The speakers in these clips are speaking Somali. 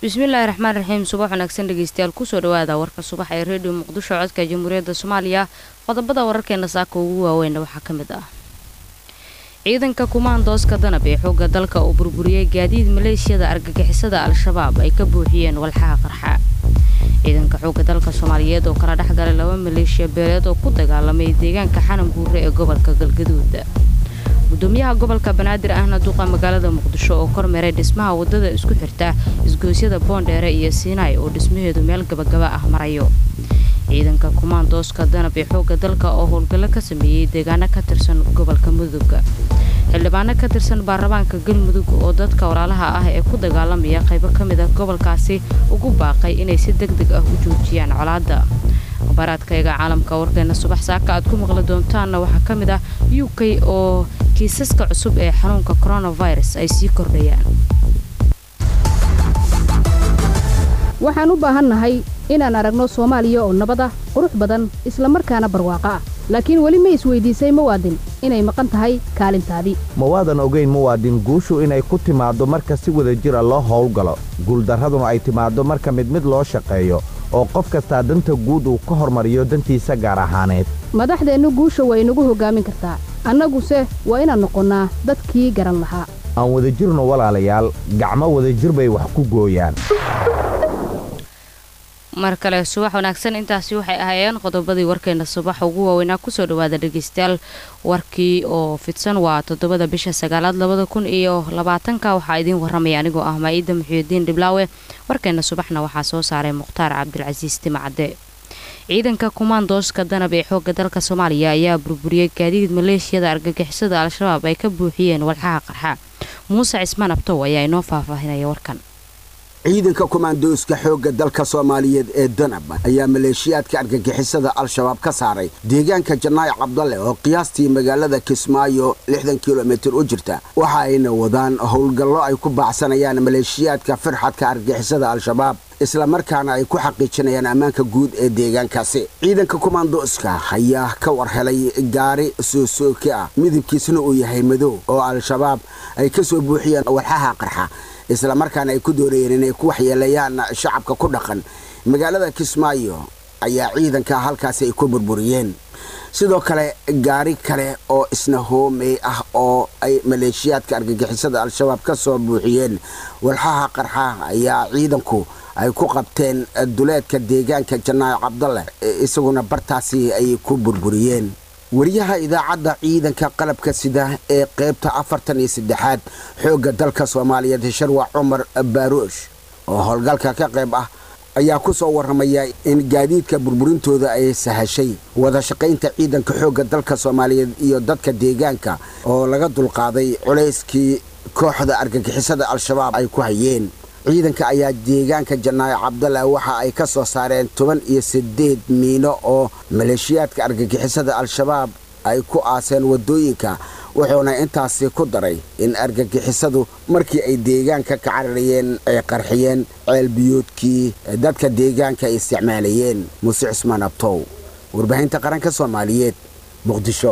bismillaahi raxmaani raxiim. subax wanaagsan dhegeystayaal kusoo dhawaada warka subax ee reediyo muqdisho codka jamhuuriyadda Soomaaliya. qodobada wararkeena saaka ugu waaweyn waxaa ka mid ah ciidanka kumaandooska danab ee xoogga dalka oo burburiyay gaadiid maleeshiyada argagixisada al-shabaab ay ka buuxiyeen walxaha qarxa. ciidanka xoogga dalka Soomaaliyeed oo kala dhaxgalay laba maleeshiya beeleed oo ku dagaalamay deegaanka Xanan Buure ee gobolka Galgaduud. gudoomiyaha gobolka Banaadir ahna duqa magaalada Muqdisho oo kormeeray dhismaha wadada isku xirta isgoosyada Boondheere iyo Siinay oo dhismaheedu meel gabagaba ah marayo. ciidanka kumaandooska danab ee xoogga dalka oo howlgalo ka sameeyay deegaano ka tirsan gobolka Mudug. xildhibaano ka tirsan baarlamaanka Galmudug oo dadka walaalaha ah ee ku dagaalamaya qaybo ka mid ah gobolkaasi ugu baaqay inay si degdeg ah u joojiyaan colaadda. khubaraadkayga caalamka warkeena subax saaka aad ku maqli doontaan waxa ka mid ah UK oo kiisaska cusub ee xanuunka coronavirus ay sii kordhayaan. waxaan u baahannahay inaan aragno Soomaaliya oo nabad ah, qurux badan, isla markaana barwaaqo ah. laakiin wali ma isweydiisay muwaadin inay maqan tahay kaalintaadii. mawaadan ogeyn muwaadin guushu inay ku timaado marka si wada jir ah loo howlgalo, guuldarraduna ay timaado marka mid loo shaqeeyo oo qof kastaa danta guud uu ka hormariyo dantiisa gaar ahaaneed. madaxdeennu guusha way nagu hogaamin kartaa, annaguse waa inaan noqonnaa dadkii garan lahaa. aan wada jirno walaalayaal, gacmo wada jir bay wax ku gooyaan. mar kale subax wanaagsan. intaasi waxay ahaayeen qodobadii warkeena subax ugu waaweynaa. kusoo dhawaada dhegeystayaal warkii oo fidsan. waa 7 bisha 9 2020 waxaa idiin waramaya anigoo ah Maayida Muxyidiin Dhiblaawe. warkeena subaxna waxaa soo saaray Mukhtaar Cabdilcasiis Timacade. ciidanka kumaandooska danab ee xoogga dalka Soomaaliya ayaa burburiyay gaadiid maleeshiyada argagixisada al-shabaab ay ka buuxiyeen walxaha qarxa. Muuse Cismaan Abtow ayaa inoo faahfaahinaya warkan. ciidanka kumaandooska xoogga dalka Soomaaliyeed ee danab ayaa maleeshiyaadka argagixisada al-shabaab ka saaray deegaanka Janaayo Cabdalle oo qiyaastii magaalada Kismaayo 60 kiiloomitir u jirta. waxa ayna wadaan howlgallo ay ku baacsanayaan maleeshiyaadka firxadka argagixisada al-shabaab, isla markaana ay ku xaqiijinayaan ammaanka guud ee deegaankaasi. ciidanka kumaandooska ayaa ka warhelay gaari soo-sooke ah midabkiisuna uu yahay madow oo al-shabaab ay ka soo buuxiyeen walxaha qarxa, isla markaana ay ku doonayeen inay ku waxyeeleeyaan shacabka ku dhaqan magaalada Kismaayo. ayaa ciidanka halkaasi ay ku burburiyeen. sidoo kale gaari kale oo isna hoomey ah oo ay maleeshiyaadka argagixisada al-shabaab ka soo buuxiyeen walxaha qarxa ayaa ciidanku ay ku qabteen duleedka deegaanka Janaayo Cabdalle, isaguna bartaasi ay ku burburiyeen. wariyaha idaacadda ciidanka qalabka sida ee qaybta 43aad xoogga dalka Soomaaliyeed Sharwa Cumar Baaruush oo howlgalka ka qayb ah ayaa ku soo waramaya in gaadiidka burburintooda ay sahashay wada shaqaynta ciidanka xoogga dalka Soomaaliyeed iyo dadka deegaanka oo laga dulqaaday culayskii kooxda argagixisada al-shabaab ay ku hayeen. ciidanka ayaa deegaanka Janaayo Cabdalle waxa ay ka soo saareen 18 miino oo maleeshiyaadka argagixisada al-shabaab ay ku aaseen wadooyinka, wuxuuna intaasi ku daray in argagixisadu markii ay deegaanka ka cararayeen ay qarxiyeen ceelbiyoodkii dadka deegaanka ay isticmaalayeen. Muuse Cismaan Abtow, warbaahinta qaranka Soomaaliyeed, Muqdisho.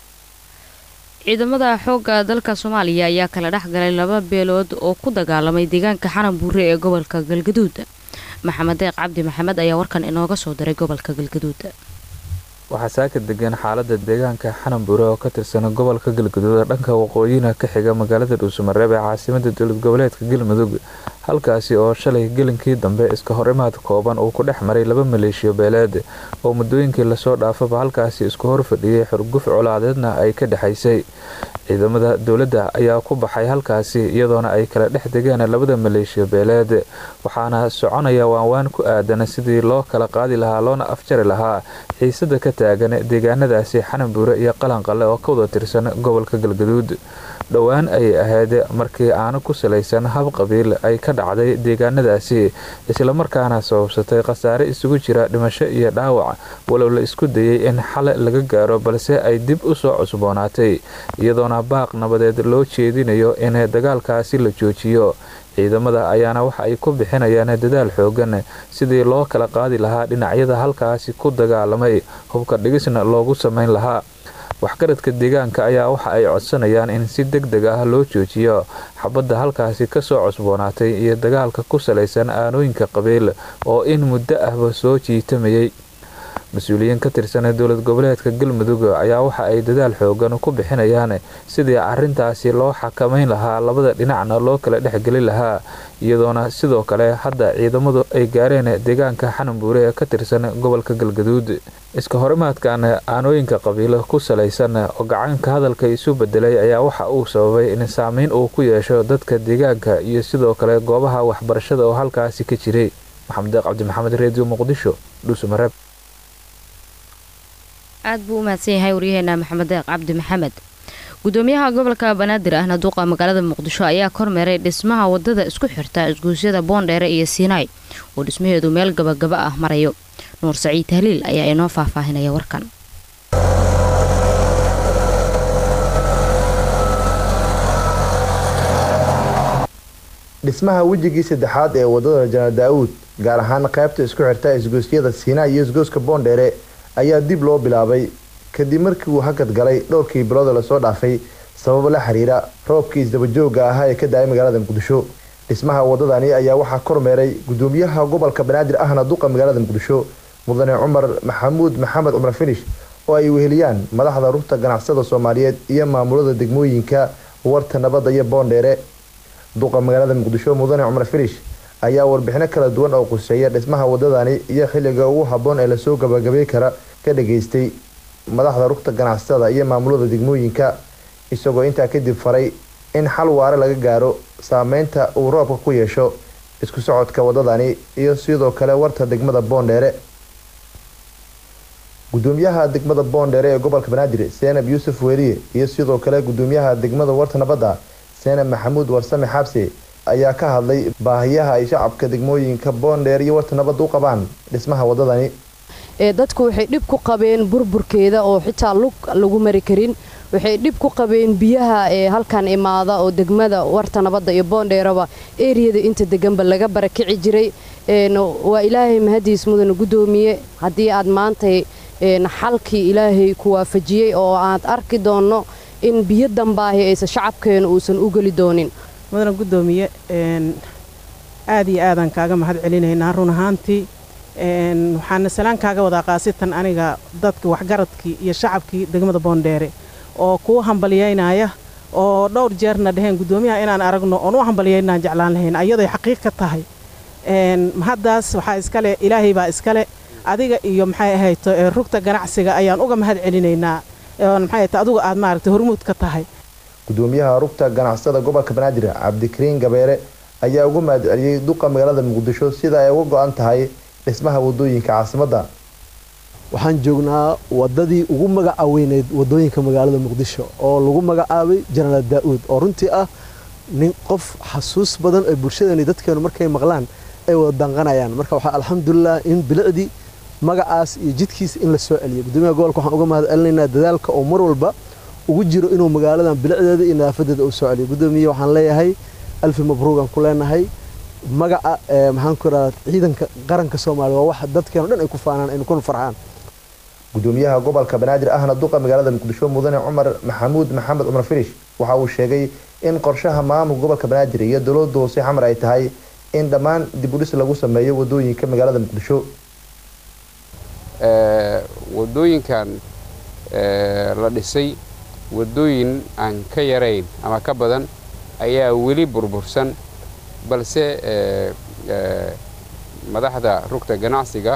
ciidamada xoogga dalka Soomaaliya ayaa kala dhaxgalay laba beelood oo ku dagaalamay deegaanka Xanan Buure ee gobolka Galgaduud. Maxamed Deeq Cabdi Maxamed ayaa warkan inooga soo diray gobolka Galgaduud. waxaa saaka degan xaaladda deegaanka Xanan Buure oo ka tirsan gobolka Galgaduud dhanka waqooyiga ka xiga magaalada Dhuusamareeb ee caasimadda dowlad goboleedka Galmudug, halkaasi oo shalay gelinkii dambe iska horimaad kooban uu ku dhex maray laba maleeshiyo beeleed oo muddooyinkii lasoo dhaafaba halkaasi isku hor fadhiyay xurguf colaadeedna ay ka dhaxaysay. ciidamada dowladda ayaa ku baxay halkaasi iyadoona ay kala dhex degeen labada maleeshiyo beeleed, waxaana soconaya waanwaan ku aadan sidii loo kala qaadi lahaa loona afjari lahaa xiisada ka taagan deegaanadaasi Xanan Buure iyo Qalanqalle oo ka wada tirsan gobolka Galgaduud. dhowaan ay ahayd markii aanu ku salaysan hab qabiil ay ka dhacday deegaanadaasi, isla markaana sababsatay khasaare isugu jira dhimasho iyo dhaawac, walow la isku dayay in xal laga gaaro balse ay dib u soo cusboonaatay, iyadoona baaq nabadeed loo jeedinayo in dagaalkaasi la joojiyo. ciidamada ayaana waxa ay ku bixinayaan dadaal xoogan sidii loo kala qaadi lahaa dhinacyada halkaasi ku dagaalamay, hubka dhigisna loogu sameyn lahaa. waxgaradka deegaanka ayaa waxa ay codsanayaan in si degdeg ah loo joojiyo xabadda halkaasi kasoo cusboonaatay iyo dagaalka ku salaysan aanooyinka qabiil oo in muddo ahba soo jiitamayay. mas-uuliyiin ka tirsan dowlad goboleedka galmudug ayaa waxa ay dadaal xoogan ku bixinayaan sidii arintaasi loo xakamayn lahaa, labada dhinacna loo kala dhexgelin lahaa, iyadoona sidoo kale hadda ciidamadu ay gaareen deegaanka xananbuure ee ka tirsan gobolka galgaduud. iska horimaadkan aanooyinka qabiilo ku salaysan oo gacanka hadalka isu bedelay ayaa waxa uu sababay in saameyn uu ku yeesho dadka deegaanka iyo sidoo kale goobaha waxbarashada oo halkaasi ka jiray. maxamed cabdi maxamed, Radio Muqdisho, Dhuusamareeb. aad buu u mahadsan yahay waryaheena maxamed deeq cabdi maxamed. gudoomiyaha gobolka banaadir ahna duqa magaalada muqdisho ayaa kormeeray dhismaha wadada isku xirta isgoysyada boondheere iyo siinaay oo dhismaheedu meel gabagaba ah marayo. nuur saciid tahliil ayaa inoo faahfaahinaya warkan. dhismaha wejigii saddexaad ee wadada Janaal Daawud, gaar ahaan qaybta isku xirta isgoysyada siinaay iyo isgoyska boondheere, ayaa dib loo bilaabay kadib markii uu hakad galay dhowrkii bilood la soo dhaafay sabab la xiriira roobkii isdaba joogga ahaa ee ka daayay magaalada Muqdisho. dhismaha wadadani ayaa waxaa kormeeray gudoomiyaha gobolka banaadir ahna duqa magaalada Muqdisho mudane Cumar Maxamuud Maxamed Cumar Finish oo ay weheliyaan madaxda rugta ganacsada Soomaaliyeed iyo maamulada degmooyinka warta nabadda iyo boondheere. duqa magaalada Muqdisho mudane Cumar Finish ayaa warbixino kala duwan oo quseeya dhismaha wadadani iyo xilliga ugu habboon ee la soo gabagabay kara ka dhageystay madaxda rugta ganacsada iyo maamulada degmooyinka, isagoo intaa kadib faray in xal waara laga gaaro saameynta uu roobka ku yeesho isku socodka wadadani iyo sidoo kale warta degmada boondheere. gudoomiyaha degmada boondheere ee gobolka banaadir Seenab Yuusuf Weeriye iyo sidoo kale gudoomiyaha degmada warta nabadda Seenab Maxamuud Warsame Xabsi ayaa ka hadlay baahiyaha ay shacabka degmooyinka boondheere iyo warta nabadda u qabaan dhismaha wadadani. dadku waxay dhib ku qabeen burburkeeda oo xitaa lug lagu mari karin, waxay dhib ku qabeen biyaha ee halkan imaada oo degmada warta nabadda iyo boondheeraba eeriyada inta deganba laga barakici jiray. waa ilaahay mahadiis mudan gudoomiye haddii aad maantay xalkii ilaahay ku waafajiyay oo aad arki doono in biyo dambaahi aysan shacabkeena uusan u geli doonin. mudan gudoomiye aad iyo aadan kaaga mahad celinaynaa run ahaantii. waxaana salaan kaaga wadaa qaasitan aniga dadka waxgaradkii iyo shacabkii degmada boondheere oo kuu hambalyeynaya oo dhowr jeerna dhaheen gudoomiyaha inaan aragno oon u hambalyeynaan jeclaan lahayn ayaday xaqiiq ka tahay. mahaddaas waxaa iskale ilaahay baa iskale, adiga iyo maxay ahayto rugta ganacsiga ayaan uga mahad celinaynaa. maxay ahayto adigu aad maaragtay hormuud ka tahay. gudoomiyaha rugta ganacsada gobolka banaadir Cabdikariin Gabeere ayaa ugu mahad celiyay duqa magaalada Muqdisho sida ay uga go'an tahay dhismaha wadooyinka caasimada. waxaan joognaa wadadii ugu magacaweyneed wadooyinka magaalada Muqdisho oo lagu magacaabay Janaal Daawud oo runtii ah nin qof xasuus badan ee bulshadani dadkeenu markay maqlaan ay wada danqanayaan. marka waxa alxamdulillah in bilicdi magacaas iyo jidkiis in la soo celiyo. gudoomiyaha gobolka waxaan uga mahad celinaynaa dadaalka oo mar walba ugu jiro inuu magaaladan bilicdeeda iyo nadaafadeeda u soo celiyo. gudoomiye waxaan leeyahay alfi mabruuq aan ku leenahay. magaca maxaan ku raad ciidanka qaranka Soomaaliya waa wax dadkeenu dhan ay ku faanaan ay ku farxaan. gudoomiyaha gobolka banaadir ahna duqa magaalada Muqdisho mudane Cumar Maxamuud Maxamed Cumar Finish waxa uu sheegay in qorshaha maamulka gobolka banaadir iyo dowladda hoose xamar ay tahay in dhammaan dib u dhis lagu sameeyo wadooyinka magaalada Muqdisho. wadooyinkan la dhisay wadooyin aan ka yareyn ama ka badan ayaa weli burbursan, balse madaxda rugta ganacsiga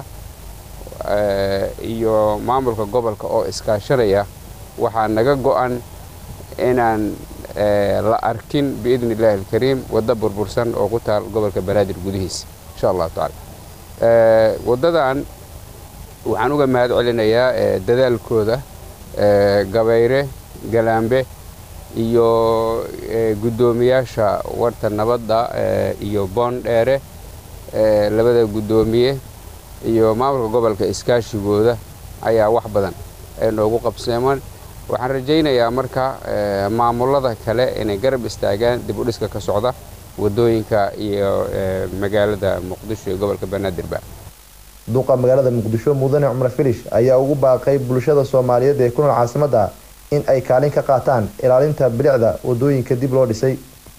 iyo maamulka gobolka oo iskaashanaya waxaa naga go'an inaan la arkin biidnillaahi alkariim wadda burbursan oo ku taal gobolka banaadir gudihiisa insha Allah taala. wadadan waxaan uga mahad celinayaa dadaalkooda Gabayre, Galaambe iyo gudoomiyaasha warta nabadda iyo boondheere, labada gudoomiye iyo maamulka gobolka iskaashigooda ayaa wax badan noogu qabseeman. waxaan rajaynayaa marka maamulada kale inay garab istaagaan dib u dhiska ka socda wadooyinka iyo magaalada Muqdisho iyo gobolka banaadirba. duqa magaalada Muqdisho mudane Cumar Finish ayaa ugu baaqay bulshada Soomaaliyeed ee ku nool caasimada in ay kaalin ka qaataan ilaalinta bilicda wadooyinka dib loo dhisay.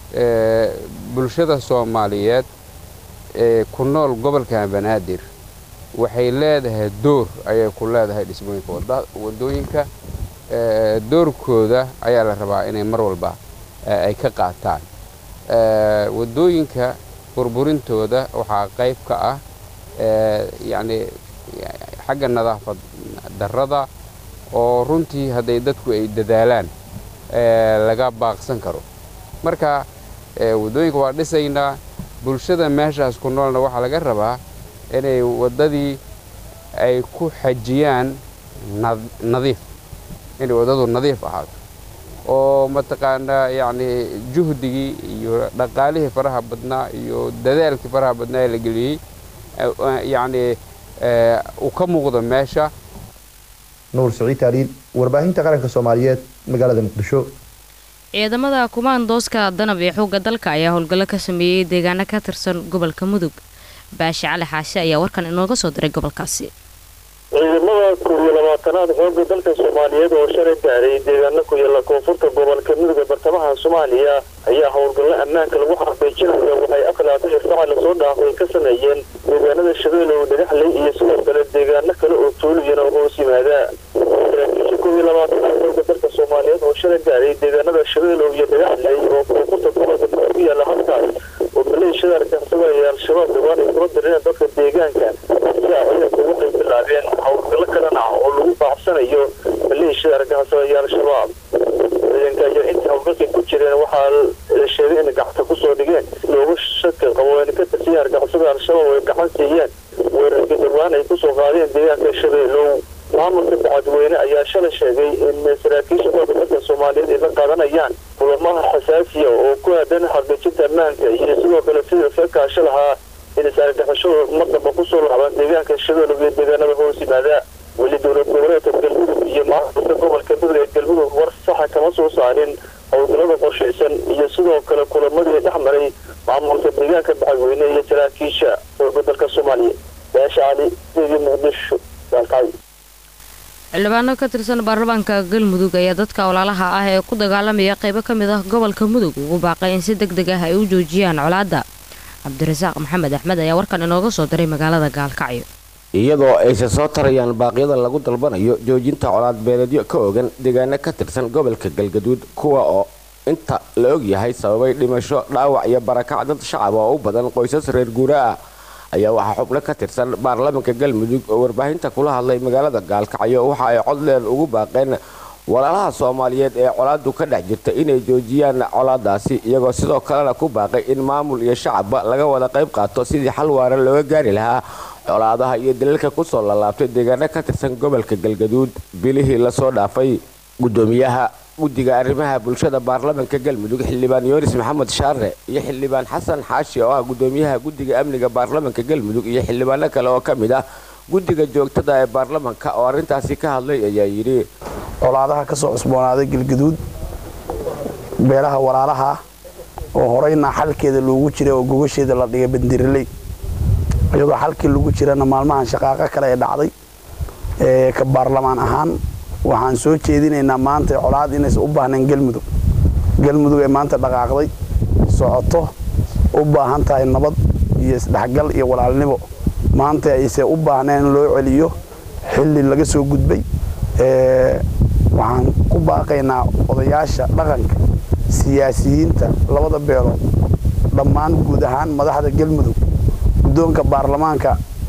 bulshada Soomaaliyeed ee ku nool gobolka Banaadir waxay leedahay door ayay ku leedahay dhismooyinka wadooyinka doorkooda ayaa la rabaa inay mar walba ay ka qaataan. wadooyinka burburintooda waxaa qayb ka ah yani xagga nadaafad darrada oo runtii haday dadku ay dadaalaan laga baaqsan karo. marka wadooyinka waa dhisaynaa bulshada meeshaas ku noolna waxa laga rabaa inay wadadii ay ku xajiyaan nadiif inay wadadu nadiif ahaato oo mataqaana yani juhdigii iyo dhaqaalihii faraha badnaa iyo dadaalkii faraha badnaa la geliyay yani uu ka muuqdo meesha. Nuur Saciid Taaliil, warbaahinta qaranka Soomaaliyeed, magaalada Muqdisho. ciidamada kumaandooska danab ee xoogga dalka ayaa howlgallo ka sameeyay deegaano ka tirsan gobolka Mudug. Baashi Cali Xaashi ayaa warkan inooga soo diray gobolkaasi. ciidamada 22aad xoogga dalka Soomaaliyeed oo shalay gaaray deegaano ku yaala koonfurta gobolka Mudug ee bartamaha Soomaaliya ayaa howlgallo ammaanka lagu xaqiijinayo waxay aflaata saac la soo dhaafay ka sameeyeen deegaanada Shabeelow, Dhagaxley iyo sidoo kale deegaano kale oo tuulooyin oo hoos yimaada. 22aad xoogga dalka Soomaaliyeed oo shalay gaaray deegaanada Shabeelow iyo Dhagaxley oo koonfurta gobolka ku yaala halkaas oo maleeshiyada argagixisada iyo al-shabaab dhawaan ay kula direen dadka deegaanka waxay bilaabeen howlgallo kalena oo lagu baacsanayo maleeshiyada argagixisada iyo al-shabaab. ciidanka ayaa inta howlgalka ku jireen waxaa la sheegay in gacanta ku soo dhigeen looga shaki qabo in ka tirsan argagixisada al-shabaab ay gacan siiyeen weerarkii dhawaan ay ku soo qaadeen deegaanka Shabeelow. maamulka Dacwadweyne ayaa shalay sheegay in saraakiisha dalka Soomaaliyeed ay la qaadanayaan kulamaha xasaasiya oo ku aadan xaqiijinta ammaanka iyo sidoo kale sidii ka kaashan lahaa in saraakiishu marnaba ku soo laabaan deegaanka Shabeelow iyo deegaanada hoos yimaada. weli dowlad goboleedka Galmudug iyo maamulka gobolka Mudug ee Galmudug war sax kama soo saarin howlgallada qorshaysan iyo sidoo kale kulamadii dhexmaray maamulka deegaanka Dacwadweyne iyo saraakiisha dalka Soomaaliyeed. Baashi Cali, Muqdisho. xildhibaano ka tirsan baarlamaanka Galmudug ayaa dadka walaalaha ah ee ku dagaalamaya qaybo ka mid ah gobolka Mudug ugu baaqay in si degdeg ah ay u joojiyaan colaadda. Cabdirasaaq Maxamed Axmed ayaa warkan inooga soo diray magaalada Gaalkacyo. iyadoo ay soo tarayaan baaqyada lagu dalbanayo joojinta colaad beeleedyo ka ogan deegaano ka tirsan gobolka Galgaduud kuwa oo inta la og yahay sababay dhimasho, dhaawac iyo barakac dad shacab oo u badan qoysas reer guuraa ayaa waxa xubno ka tirsan baarlamaanka Galmudug oo warbaahinta kula hadlay magaalada Gaalkacyo waxa ay cod dheer ugu baaqeen walaalaha Soomaaliyeed ee colaadu ka dhex jirta inay joojiyaan colaadaasi iyagoo sidoo kale ku baaqay in maamul iyo shacabba laga wada qayb qaato sidii xal waara looga gaari lahaa colaadaha iyo dilalka ku soo laabtay deegaano ka tirsan gobolka Galgaduud bilihii la soo dhaafay. gudoomiyaha guddiga arrimaha bulshada baarlamaanka Galmudug xildhibaan Yoonis Maxamed Shaarre iyo xildhibaan Xasan Xaashi oo ah gudoomiyaha guddiga amniga baarlamaanka Galmudug iyo xildhibaano kale oo kamid ah guddiga joogtada ee baarlamaanka oo arintaasi ka hadlay ayaa yiri colaadaha ka soo cusboonaaday Galgaduud beelaha walaalaha oo horeyna xalkeeda loogu jiray oo gogasheeda la dhigay Bandirley iyadoo xalkii lagu jirana maalmahan shaqaaqa kale ee dhacday ka baarlamaan ahaan waxaan soo jeedinaynaa maanta colaad inaysan u baahneen Galmudug ee maanta dhaqaaqday socoto u baahan tahay nabad iyo isdhexgal iyo walaalnimo maanta aysan u baahneen loo celiyo xilli laga soo gudbay. waxaan ku baaqaynaa odayaasha dhaqanka siyaasiyiinta labada beelood dhammaan guud ahaan madaxda Galmudug guddoonka baarlamaanka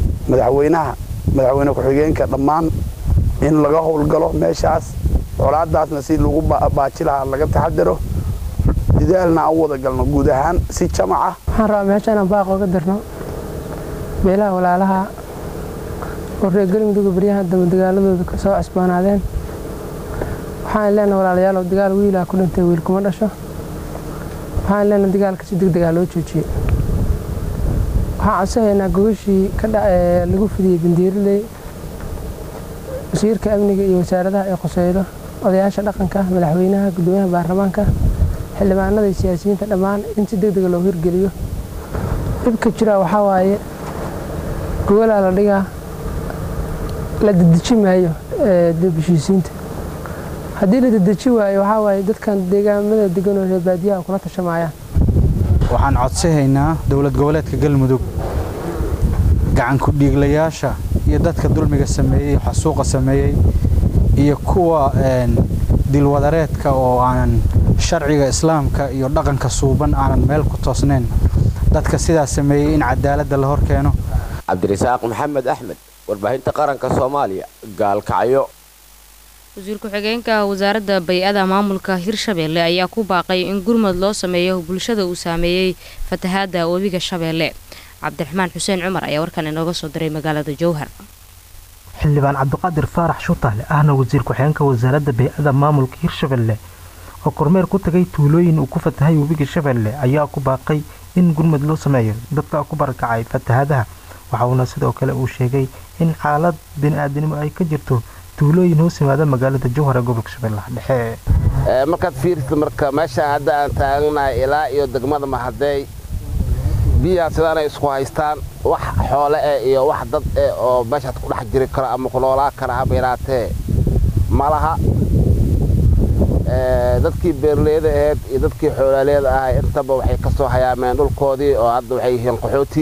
madaxweyne ku-xigeenka dhammaan in laga howlgalo meeshaas colaadaasna si lagu baaji lahaa laga taxadaro dadaalna u wada galno guud ahaan si jamac ah. waxaan rabaa meeshaan baaq uga dirno beelaha walaalaha oo reer Galmudug baryaha dagaaladooda ka soo cusboonaadeen. waxaan leenahay walaalayaal dagaal wiil ah ku dhintay wiil kuma dhasho. waxaan leenahay dagaalka si degdeg ah loo joojiyo. waxaan codsanaynaa gogashii ka dhacay lagu fidiyay Bandirley wasiirka amniga iyo wasaaradaha ay qosaydo odayaasha dhaqanka madaxweynaha gudoomiyaha baarlamaanka xildhibaanada iyo siyaasiyiinta dhammaan in si degdeg loo hirgeliyo. dhibka jira waxa waaye gogolaa la dhigaa la dedeji maayo dib heshiisiinta haddii la dedeji waayo waxaa waaye dadkan deegaamada degan oo reer baadiyaha kula tashamayaan waxaan codsanaynaa dowlad goboleedka galmudug gacan ku dhiiglayaasha iyo dadka dulmiga sameeyay xasuuqa sameeyay iyo kuwa dilwadareedka oo aan sharciga islaamka iyo dhaqanka suuban aanan meel ku toosnayn dadka sidaas sameeyay in cadaaladda la hor keeno. cabdirasaaq maxamed axmed warbaahinta qaranka Soomaaliya gaalkacyo. wasiir ku-xigeenka wasaaradda bay'ada maamulka Hirshabeelle ayaa ku baaqay in gurmad loo sameeyo bulshada uu saameeyay fatahaada webiga Shabeelle. cabdiraxmaan xuseen cumar ayaa warkan inooga soo diray magaalada Jowhar. xildhibaan cabdiqaadir faarax shutaale ahna wasiir ku-xigeenka wasaaradda bay'ada maamulka Hirshabeelle oo kormeer ku tagay tuulooyin uu ku fatahay webiga Shabeelle ayaa ku baaqay in gurmad loo sameeyo dadka ku barakacay fatahaadaha. waxa uu sidoo kale uu sheegay in xaalad bini'aadanimo ay ka jirto tuulooyin hoos yimaada magaalada Jowhar ee gobolka Shabeellaha Dhexe. markaad fiiriso marka meesha hadda aan taagnahay ilaa iyo degmada Mahadey biyaha sidaan ay isku haystaan wax xoolo iyo wax dad oo meesha ku dhex jiri kara ama ku noolaa kara habeeraatee malaha dadkii beerleyda ahayd iyo dadkii xoolaaleeda ahay intaba waxay ka soo hayaameen dhulkoodii oo hadda waxay yihiin qaxooti.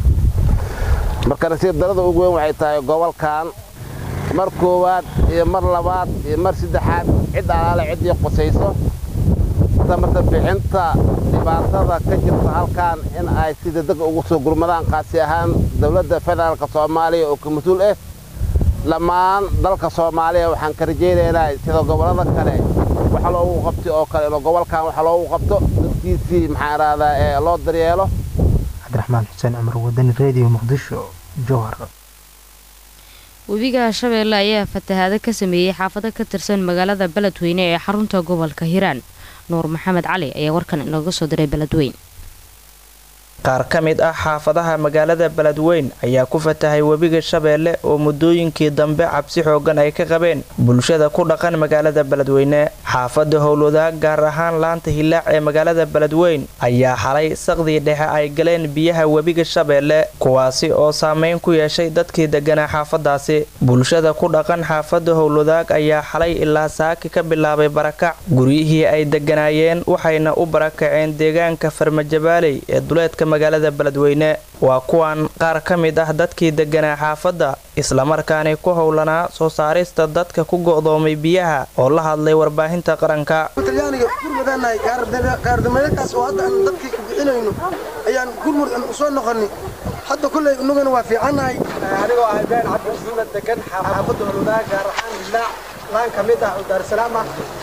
marka nasiib darada ugu weyn waxay tahay gobolkan mar koowaad iyo mar labaad iyo mar saddexaad cid alaale cidii qosayso tamarta bixinta dhibaatada ka jirta halkan in ay si degdeg ugu soo gurmadaan qaasi ahaan dawladda federaalka Soomaaliya oo ka mas'uul ah lamaan dalka Soomaaliya waxaan ka rajaynaynaa sida gobolada kale waxa loo qabto oo kale in gobolkan waxa loo qabto dadkiisii maxaa raada loo daryeelo. cabdiraxmaan xuseen cumar wadani radio muqdisho Jowhar. webiga Shabeelle ayaa fatahaada ka sameeyay xaafado ka tirsan magaalada Beledweyne ee xarunta gobolka Hiiraan. nuur maxamed cali ayaa warkan inooga soo diray Beledweyne. qaar ka mid ah xaafadaha magaalada Beledweyne ayaa ku fatahay webiga Shabeelle oo muddooyinkii dambe cabsi xoogan ay ka qabeen bulshada ku dhaqan magaalada Beledweyne. xaafada Howlwadaag gaar ahaan laanta Hilaac ee magaalada Beledweyne ayaa xalay saqdii dhexe ay galeen biyaha webiga Shabeelle kuwaasi oo saameyn ku yeeshay dadkii deganaa xaafadaasi. bulshada ku dhaqan xaafada Howlwadaag ayaa xalay ilaa saaki ka bilaabay barakac guryihii ay deganaayeen waxayna u barakaceen deegaanka Farmajabaaley ee duleedka magaalada Beledweyne. waa kuwan qaar ka mid ah dadkii deganaa xaafada isla markaana ku howlanaa soo saarista dadka ku go'doomay biyaha oo la hadlay warbaahinta qaranka. talyaaniga gurmadanahay qaardameedkaas oo hadda aan dadkii ku bixinayno ayaan gurmud u soo noqonay hadda kulay unugana waa fiicanahay anigoo ah baan cabdi maxamed degan xaafada Howlwadaag gaar ahaan Hilaac laan ka mid ah oo Dar es Salaam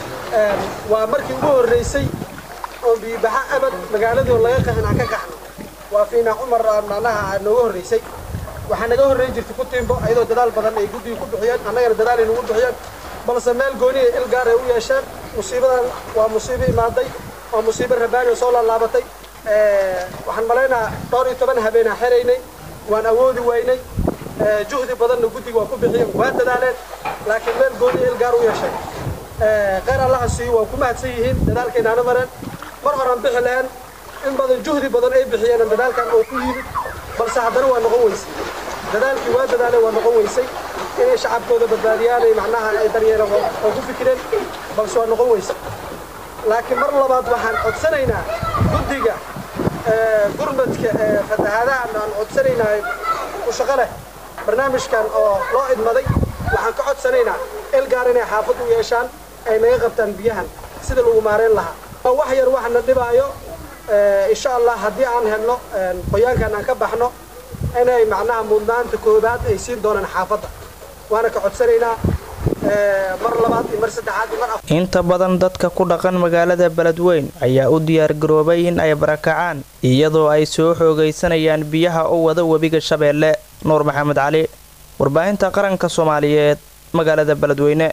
waa markii ugu horeysay oo biyaha abad magaalada laga qaxnaa ka qaxno waa fiina Umar macnaha nooga horeysay waxa naga horeey jirtay ku tiimbo ayadoo dadaal badan ay guddiga ku bixiyeen annagana dadaal ay nagu bixiyeen balse meel gooni ah il gaar ay u yeesheen musiibadan waa musiibo imaaday oo musiibo rabaani soo laabatay waxaan maleynaa 12 habeen xiraynay waan awoodi waynay juhdi badan guddiga waa ku bixiyeen waa dadaaleen laakiin meel gooni il gaar u yeeshay qeer Allah siiyo waa ku mahadsan yihiin dadaalkeena aan mareen mar horan bixleen in badan juhdi badan ay bixiyeen dadaalkan oo ku yimid balse haddana waa noqon weysay dadaalkii waa dadaalay waa noqon weysay inay shacabkooda badbaadiyaan ay macnaha ay daryeelaan oo ku fikireen balse waa noqon weysay laakiin mar labaad waxaan codsanaynaa guddiga gurmadka fatahaadaha aan codsanaynaa u shaqo leh barnaamijkan oo loo idmaday waxaan ka codsanaynaa il gaar inay xaafad u yeeshaan ay naga qabtaan biyahan sida lagu maareen lahaa wax yar waxna dhibaayo insha Allah haddii aan helno qoyaankan aan ka baxno inay macnaha mudnaanta koobaad ay siin doonaan xaafadda waana ka codsanaynaa mar labaad iyo mar saddexaad iyo mar afar. inta badan dadka ku dhaqan magaalada Beledweyne ayaa u diyaar garoobay in ay barakacaan iyadoo ay soo xoogaysanayaan biyaha oo wada webiga Shabeelle. nuur maxamed cali warbaahinta qaranka Soomaaliyeed magaalada Beledweyne.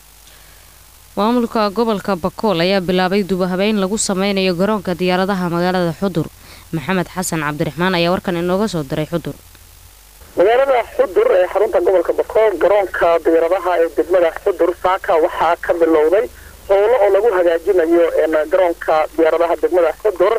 maamulka gobolka Bakool ayaa bilaabay dubahabeyn lagu sameynayo garoonka diyaaradaha magaalada Xudur. maxamed xasan cabdiraxmaan ayaa warkan inooga soo diray Xudur. magaalada Xudur ee xarunta gobolka Bakool garoonka diyaaradaha ee degmada Xudur saaka waxaa ka bilowday howlo oo lagu hagaajinayo garoonka diyaaradaha degmada Xudur.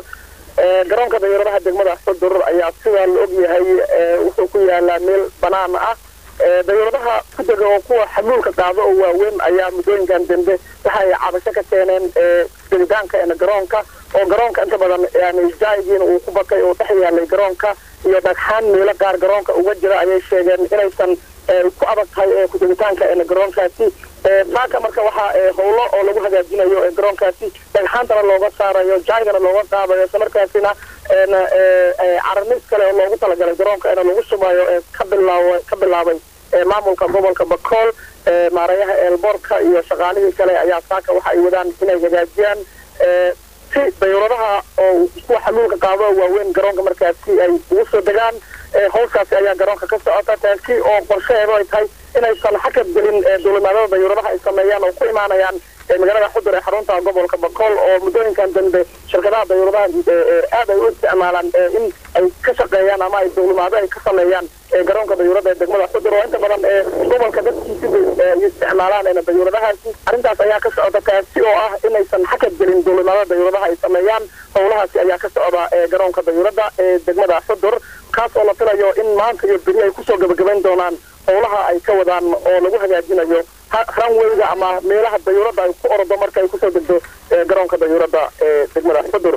garoonka diyaaradaha degmada Xudur ayaa sida la og yahay wuxuu ku yaalaa meel banaan ah dayuuradaha ku dega oo kuwa xamuulka qaado oo waaweyn ayaa muddooyinkan dambe waxay cabasho ka keeneen gelitaanka garoonka oo garoonka inta badan yani jaayigiina uu ku batay oo dhex yaalay garoonka iyo dhagxaan meelo qaar garoonka uga jira ayay sheegeen inaysan ku adag tahay ku degitaanka garoonkaasi maanta marka waxaa howlo oo lagu hagaajinayo garoonkaasi dhagxaantana looga saarayo jaygana looga qaadayo isla markaasina caramis kale oo loogu talagalay garoonka in lagu sumayo ka bilaabay maamulka gobolka Bakool maareeyaha eelboorka iyo shaqaalihii kale ayaa saaka waxa ay wadaan inay hagaajiyaan si dayuuradaha oo kuwa xamuulka qaado waaweyn garoonka markaasi ay ugu soo degaan howlkaasi ayaa garoonka ka socota taasi oo qorsheedu ay tahay inaysan xakad gelin duulimaadada dayuuradaha ay sameeyaan oo ku imaanayaan magaalada Xudur ee xarunta gobolka Bakool oo muddooyinkan dambe shirkadaha dayuuradaha aad ay u isticmaalaan in ay ka shaqeeyaan ama ay duulimaado ay ka sameeyaan garoonka dayuurada ee degmada Xudur oo inta badan gobolka dadkiisa ay isticmaalaan dayuuradahaasi arrintaas ayaa ka socota taasi oo ah inaysan xakad gelin duulimaadada dayuuradaha ay sameeyaan howlahaasi ayaa ka socda garoonka dayuurada ee degmada Xudur kaas oo la filayo in maanta iyo beri ay kusoo gabagabayn doonaan howlaha ay ka wadaan oo lagu hagaajinayo runwayga ama meelaha dayuurada ay ku ordo marka ay kusoo degdo garoonka dayuurada ee degmada Xudur.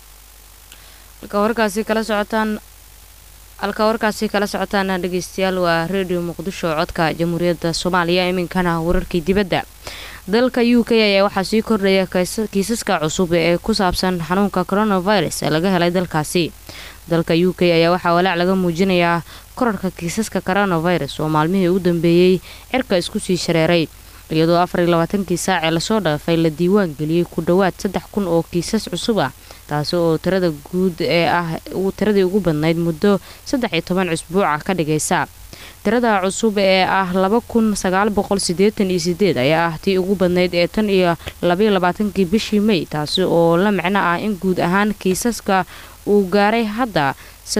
halka warkaasi kala socotaan dhageystayaal waa Radio Muqdisho codka Jamhuuriyadda Soomaaliya iminkana wararkii dibadda. dalka UK ayaa waxaa sii kordhaya kiisaska cusub ee ku saabsan xanuunka coronavirus ee laga helay dalkaasi. dalka UK ayaa waxaa walaac laga muujinayaa korarka kiisaska coronavirus oo maalmihii ugu dambeeyay cirka isku sii shareeray iyadoo 24 saac ee lasoo dhaafay la diiwaan geliyay ku dhawaad 3,000 oo kiisas cusub ah taasi oo tirada guud ee tiradii ugu badnayd muddo 13 usbuuc ah ka dhigaysa. tirada cusub ee 2,988 ayaa ah tii ugu badnayd ee tan iyo 22 bishii May taasi oo la macno ah in guud ahaan kiisaska uu gaaray hadda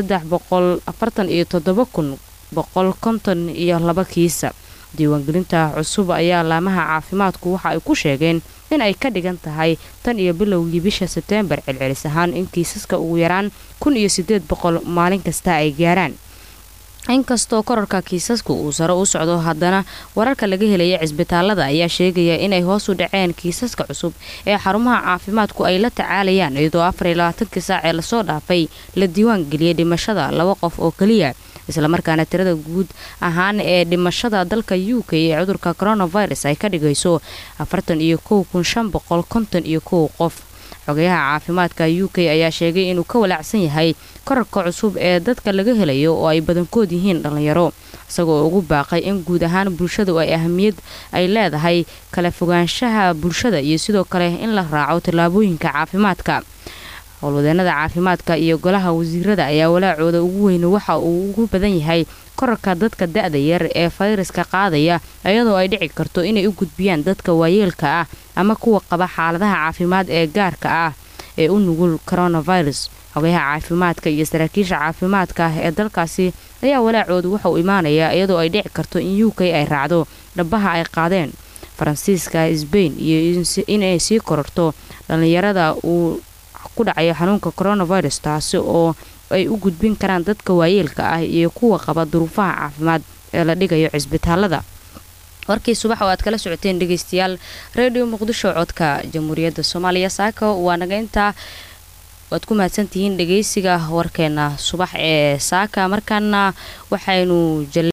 347,152 kiisa. diiwaangelinta cusub ayaa laamaha caafimaadku waxa ay ku sheegeen in ay ka dhigan tahay tan iyo bilowgii bisha September celcelis ahaan in kiisaska ugu yaraan 1,800 maalin kasta ay gaaraan. inkastoo korarka kiisasku uu sare u socdo haddana wararka laga helaya cisbitaalada ayaa sheegaya inay hoos u dhaceen kiisaska cusub ee xarumaha caafimaadku ay la tacaalayaan iyadoo 24 saac ee lasoo dhaafay la diiwaan geliyay dhimashada 2 qof oo kaliya isla markaana tirada guud ahaan ee dhimashada dalka UK ee cudurka coronavirus ay ka dhigayso 41,551 qof. xogayaha caafimaadka UK ayaa sheegay inuu ka walaacsan yahay korarka cusub ee dadka laga helayo oo ay badankood yihiin dhalinyaro isagoo ugu baaqay in guud ahaan bulshadu ay ahamiyad ay leedahay kala fogaanshaha bulshada iyo sidoo kale in la raaco tallaabooyinka caafimaadka. howlwadeenada caafimaadka iyo golaha wasiirada ayaa walaacooda ugu weyn waxa uu ugu badan yahay korarka dadka da'da yar ee fayraska qaadaya iyadoo ay dhici karto inay u gudbiyaan dadka waayeelka ah ama kuwa qaba xaaladaha caafimaad ee gaarka ah ee u nugul coronavirus. xogayaha caafimaadka iyo saraakiisha caafimaadka ee dalkaasi ayaa walaacooda waxa uu imaanayaa iyadoo ay dhici karto in UK ay raacdo dhabaha ay qaadeen Faransiiska, Spain iyo inay sii kororto dhalinyarada uu ku dhacayo xanuunka coronavirus taasi oo ay u gudbin karaan dadka waayeelka ah iyo kuwa qaba duruufaha caafimaad ee la dhigayo cisbitaalada. warkii subax oo aad kala socoteen dhageystayaal Radio Muqdisho codka Jamhuuriyadda Soomaaliya saaka waa naga intaa waad ku mahadsantihiin dhageysiga warkeena subax ee saaka markaana waxaynu